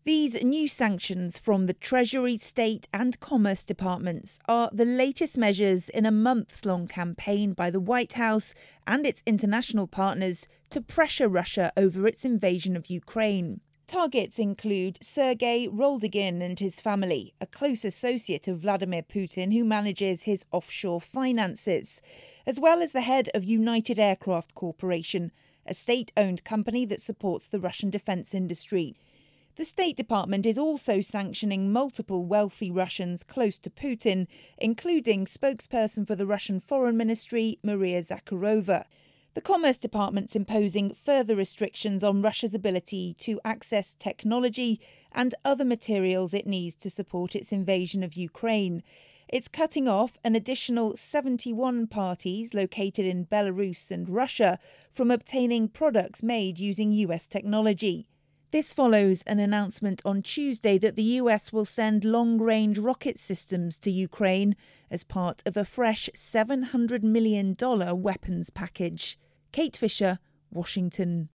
These new sanctions from the Treasury, State and Commerce departments are the latest measures in a months-long campaign by the White House and its international partners to pressure Russia over its invasion of Ukraine. Targets include Sergei Roldygin and his family, a close associate of Vladimir Putin who manages his offshore finances, as well as the head of United Aircraft Corporation, a state-owned company that supports the Russian defence industry. The State Department is also sanctioning multiple wealthy Russians close to Putin, including spokesperson for the Russian Foreign Ministry, Maria Zakharova. The Commerce Department's imposing further restrictions on Russia's ability to access technology and other materials it needs to support its invasion of Ukraine. It's cutting off an additional 71 parties located in Belarus and Russia from obtaining products made using US technology. This follows an announcement on Tuesday that the US will send long-range rocket systems to Ukraine as part of a fresh $700 million weapons package. Kate Fisher, Washington.